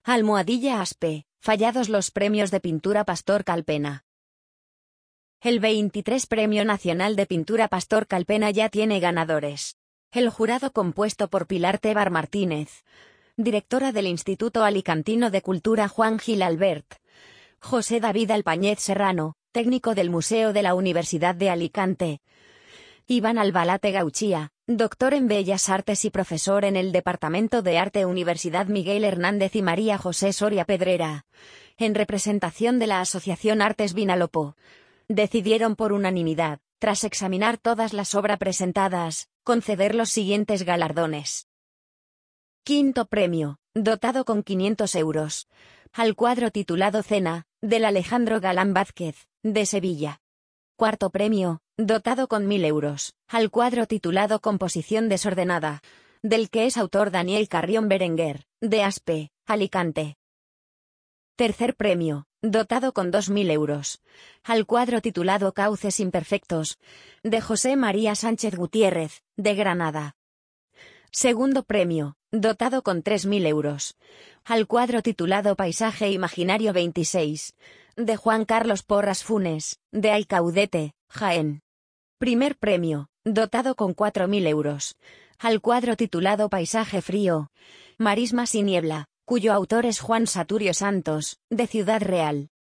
Almohadilla Aspe, fallados los premios de pintura Pastor Calpena. El 23 Premio Nacional de Pintura Pastor Calpena ya tiene ganadores. El jurado, compuesto por Pilar Tebar Martínez, directora del Instituto Alicantino de Cultura Juan Gil Albert, José David Alpañez Serrano, técnico del Museo de la Universidad de Alicante, Iván Albalate Gauchía, doctor en Bellas Artes y profesor en el Departamento de Arte Universidad Miguel Hernández y María José Soria Pedrera, en representación de la Asociación Artes Vinalopó, decidieron por unanimidad, tras examinar todas las obras presentadas, conceder los siguientes galardones. Quinto premio, dotado con 500 euros, al cuadro titulado Cena, del Alejandro Galán Vázquez, de Sevilla. Cuarto premio, dotado con 1000 euros, al cuadro titulado Composición desordenada, del que es autor Daniel Carrión Berenguer, de Aspe, Alicante. Tercer premio, dotado con 2000 euros, al cuadro titulado Cauces imperfectos, de José María Sánchez Gutiérrez, de Granada. Segundo premio, dotado con 3000 euros, al cuadro titulado Paisaje Imaginario 26, de Juan Carlos Porras Funes, de Alcaudete, Jaén. Primer premio, dotado con 4000 euros, al cuadro titulado Paisaje Frío, Marismas y Niebla, cuyo autor es Juan Saturio Santos, de Ciudad Real.